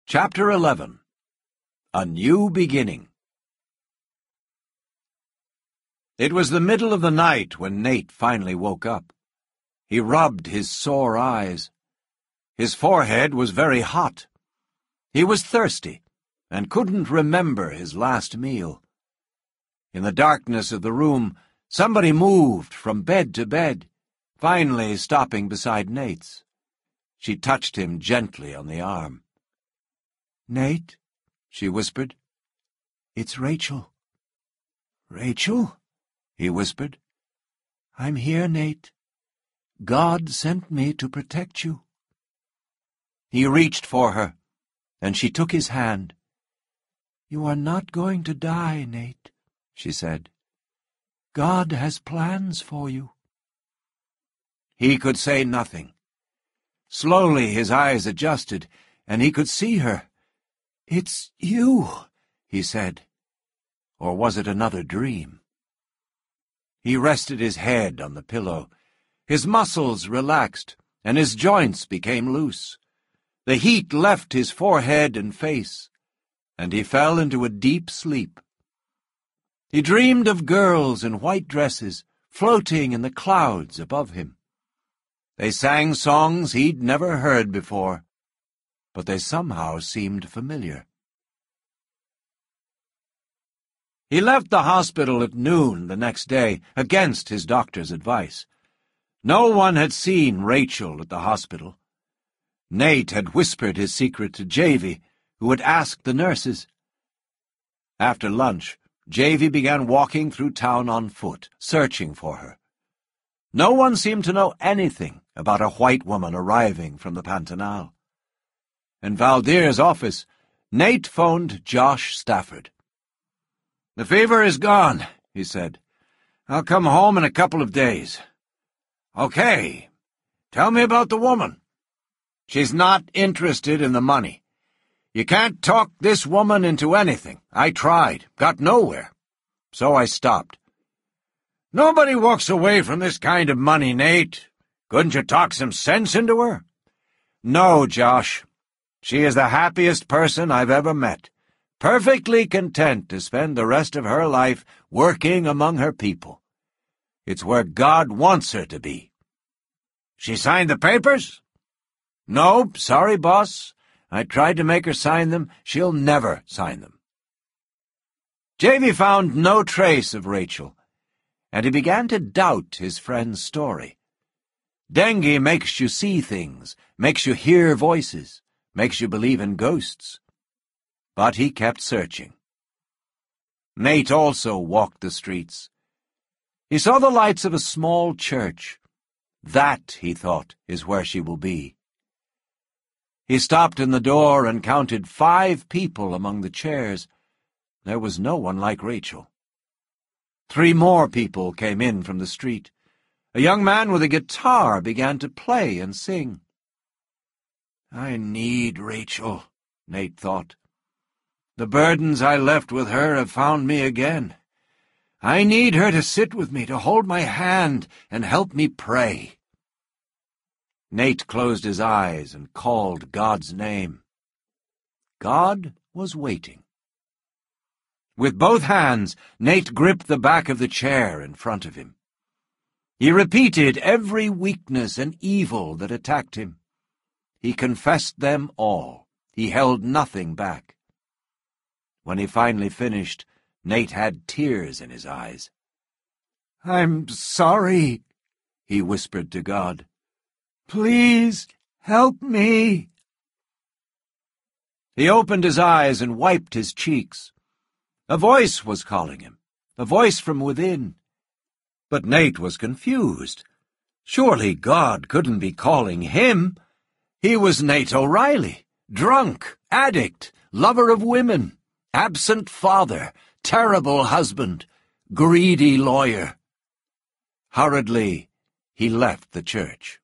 Chapter 11. A New Beginning. It was the middle of the night when Nate finally woke up. He rubbed his sore eyes. His forehead was very hot. He was thirsty and couldn't remember his last meal. In the darkness of the room, somebody moved from bed to bed, finally stopping beside Nate's. She touched him gently on the arm. "Nate," she whispered. "it's Rachel." "Rachel?" he whispered. "I'm here, Nate. God sent me to protect you." He reached for her, and she took his hand. "You are not going to die, Nate," she said. "God has plans for you." He could say nothing. Slowly his eyes adjusted, and he could see her. "It's you," he said. Or was it another dream? He rested his head on the pillow. His muscles relaxed, and his joints became loose. The heat left his forehead and face, and he fell into a deep sleep. He dreamed of girls in white dresses floating in the clouds above him. They sang songs he'd never heard before, but they somehow seemed familiar. He left the hospital at noon the next day, against his doctor's advice. No one had seen Rachel at the hospital. Nate had whispered his secret to Javy, who had asked the nurses. After lunch, Javy began walking through town on foot, searching for her. No one seemed to know anything about a white woman arriving from the Pantanal. In Valdir's office, Nate phoned Josh Stafford. "The fever is gone," he said. "I'll come home in a couple of days." "Okay. Tell me about the woman." "She's not interested in the money. You can't talk this woman into anything. I tried, got nowhere. So I stopped." "Nobody walks away from this kind of money, Nate. Couldn't you talk some sense into her?" "No, Josh. She is the happiest person I've ever met, perfectly content to spend the rest of her life working among her people. It's where God wants her to be." "She signed the papers?" "No, sorry, boss. I tried to make her sign them. She'll never sign them." Javy found no trace of Rachel, and he began to doubt his friend's story. Dengue makes you see things, makes you hear voices, makes you believe in ghosts. But he kept searching. Nate also walked the streets. He saw the lights of a small church. That, he thought, is where she will be. He stopped in the door and counted 5 people among the chairs. There was no one like Rachel. 3 more people came in from the street. A young man with a guitar began to play and sing. "I need Rachel," Nate thought. "The burdens I left with her have found me again. I need her to sit with me, to hold my hand and help me pray." Nate closed his eyes and called God's name. God was waiting. With both hands, Nate gripped the back of the chair in front of him. He repeated every weakness and evil that attacked him. He confessed them all. He held nothing back. When he finally finished, Nate had tears in his eyes. "I'm sorry," he whispered to God. "Please help me." He opened his eyes and wiped his cheeks. A voice was calling him, a voice from within. But Nate was confused. Surely God couldn't be calling him. He was Nate O'Reilly, drunk, addict, lover of women, absent father, terrible husband, greedy lawyer. Hurriedly, he left the church.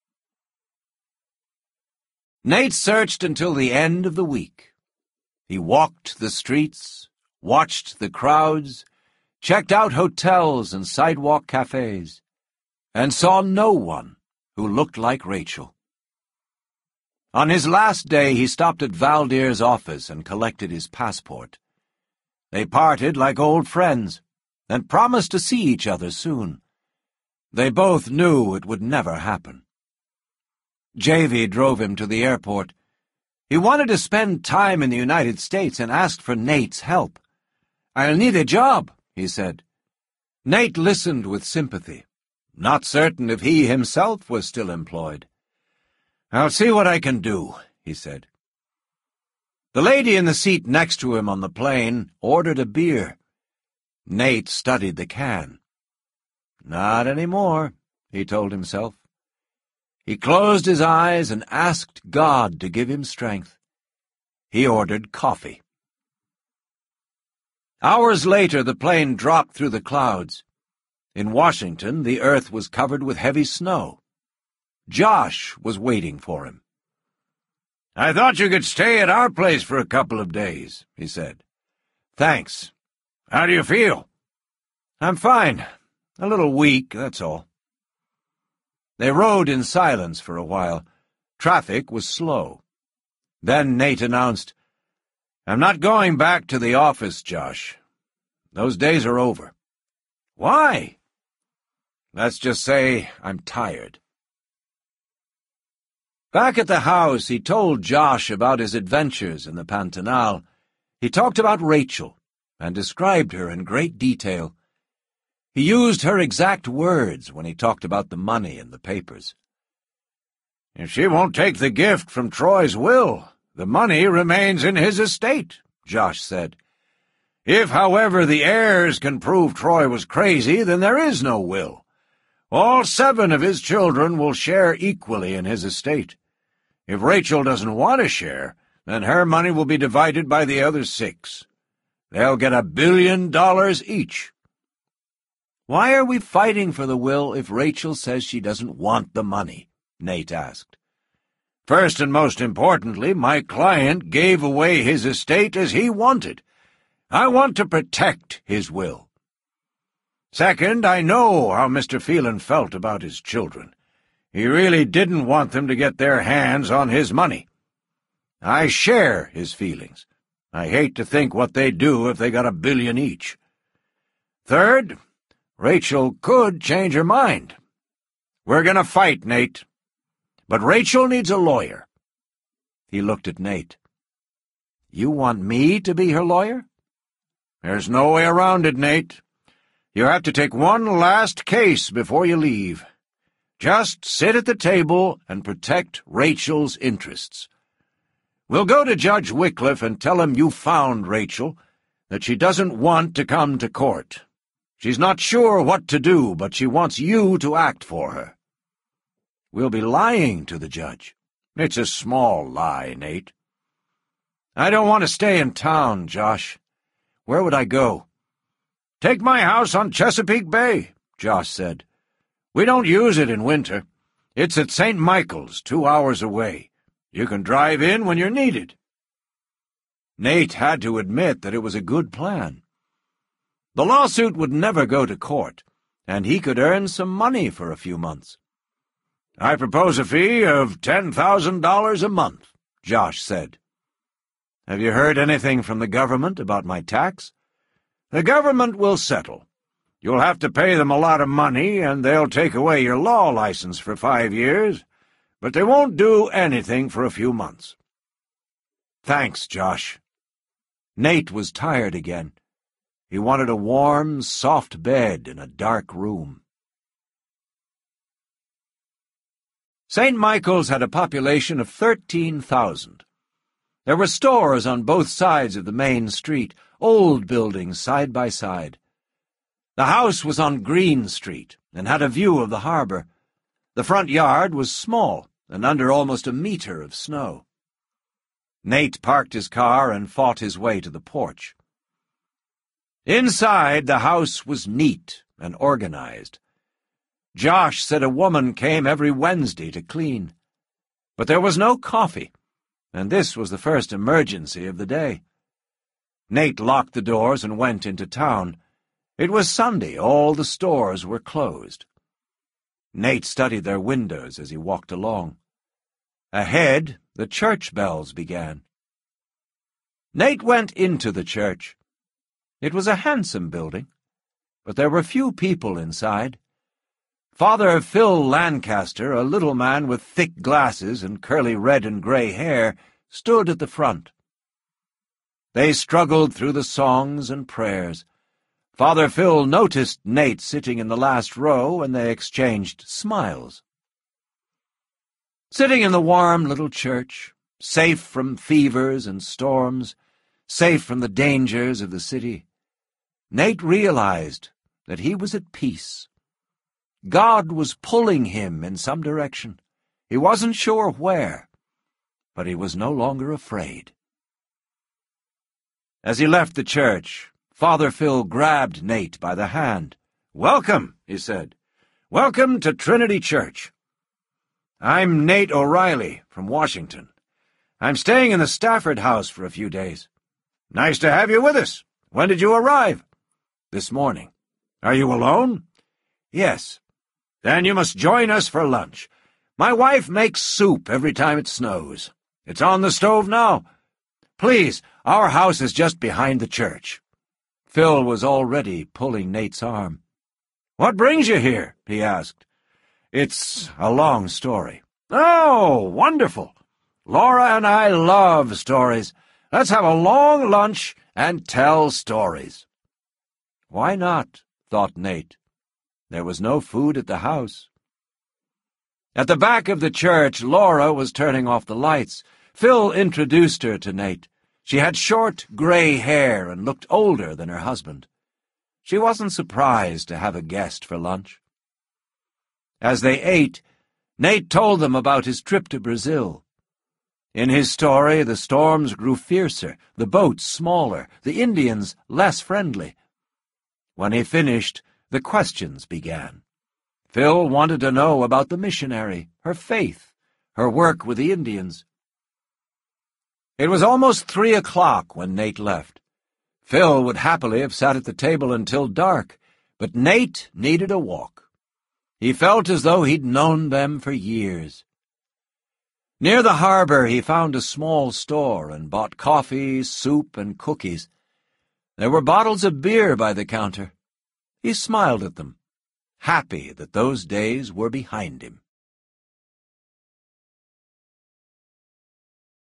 Nate searched until the end of the week. He walked the streets, watched the crowds, checked out hotels and sidewalk cafes, and saw no one who looked like Rachel. On his last day, he stopped at Valdir's office and collected his passport. They parted like old friends and promised to see each other soon. They both knew it would never happen. Javy drove him to the airport. He wanted to spend time in the United States and asked for Nate's help. "I'll need a job," he said. Nate listened with sympathy, not certain if he himself was still employed. "I'll see what I can do," he said. The lady in the seat next to him on the plane ordered a beer. Nate studied the can. Not any more, he told himself. He closed his eyes and asked God to give him strength. He ordered coffee. Hours later, the plane dropped through the clouds. In Washington, the earth was covered with heavy snow. Josh was waiting for him. "I thought you could stay at our place for a couple of days," he said. "Thanks. How do you feel?" "I'm fine. A little weak, that's all." They rode in silence for a while. Traffic was slow. Then Nate announced, "I'm not going back to the office, Josh. Those days are over." "Why?" "Let's just say I'm tired." Back at the house, he told Josh about his adventures in the Pantanal. He talked about Rachel and described her in great detail. He used her exact words when he talked about the money in the papers. "If she won't take the gift from Troy's will, the money remains in his estate," Josh said. "If, however, the heirs can prove Troy was crazy, then there is no will. All 7 of his children will share equally in his estate. If Rachel doesn't want to share, then her money will be divided by the other 6. They'll get $1 billion each." "Why are we fighting for the will if Rachel says she doesn't want the money?" Nate asked. "First and most importantly, my client gave away his estate as he wanted. I want to protect his will. Second, I know how Mr. Phelan felt about his children. He really didn't want them to get their hands on his money. I share his feelings. I hate to think what they'd do if they got $1 billion each. Third, Rachel could change her mind. We're going to fight, Nate. But Rachel needs a lawyer." He looked at Nate. "You want me to be her lawyer?" "There's no way around it, Nate. You have to take one last case before you leave. Just sit at the table and protect Rachel's interests. We'll go to Judge Wycliffe and tell him you found Rachel, that she doesn't want to come to court. She's not sure what to do, but she wants you to act for her." "We'll be lying to the judge." "It's a small lie, Nate." "I don't want to stay in town, Josh. Where would I go?" "Take my house on Chesapeake Bay," Josh said. "We don't use it in winter. It's at St. Michael's, 2 hours away. You can drive in when you're needed." Nate had to admit that it was a good plan. The lawsuit would never go to court, and he could earn some money for a few months. "I propose a fee of $10,000 a month," Josh said. "Have you heard anything from the government about my tax?" "The government will settle. You'll have to pay them a lot of money, and they'll take away your law license for 5 years, but they won't do anything for a few months." "Thanks, Josh." Nate was tired again. He wanted a warm, soft bed in a dark room. St. Michael's had a population of 13,000. There were stores on both sides of the main street, old buildings side by side. The house was on Green Street and had a view of the harbor. The front yard was small and under almost a meter of snow. Nate parked his car and fought his way to the porch. Inside, the house was neat and organized. Josh said a woman came every Wednesday to clean. But there was no coffee, and this was the first emergency of the day. Nate locked the doors and went into town. It was Sunday. All the stores were closed. Nate studied their windows as he walked along. Ahead, the church bells began. Nate went into the church. It was a handsome building, but there were few people inside. Father Phil Lancaster, a little man with thick glasses and curly red and gray hair, stood at the front. They struggled through the songs and prayers. Father Phil noticed Nate sitting in the last row, and they exchanged smiles. Sitting in the warm little church, safe from fevers and storms, safe from the dangers of the city, Nate realized that he was at peace. God was pulling him in some direction. He wasn't sure where, but he was no longer afraid. As he left the church, Father Phil grabbed Nate by the hand. "Welcome," he said. "Welcome to Trinity Church. I'm Nate O'Reilly from Washington. I'm staying in the Stafford house for a few days. Nice to have you with us. When did you arrive?" "This morning." "Are you alone?" "Yes." "Then you must join us for lunch. My wife makes soup every time it snows. It's on the stove now. Please, our house is just behind the church." Phil was already pulling Nate's arm. "What brings you here?" he asked. "It's a long story." "Oh, wonderful! Laura and I love stories. Let's have a long lunch and tell stories." Why not? Thought Nate. There was no food at the house. At the back of the church, Laura was turning off the lights. Phil introduced her to Nate. She had short, gray hair and looked older than her husband. She wasn't surprised to have a guest for lunch. As they ate, Nate told them about his trip to Brazil. In his story, the storms grew fiercer, the boats smaller, the Indians less friendly. When he finished, the questions began. Phil wanted to know about the missionary, her faith, her work with the Indians. It was almost 3 o'clock when Nate left. Phil would happily have sat at the table until dark, but Nate needed a walk. He felt as though he'd known them for years. Near the harbor, he found a small store and bought coffee, soup, and cookies. There were bottles of beer by the counter. He smiled at them, happy that those days were behind him.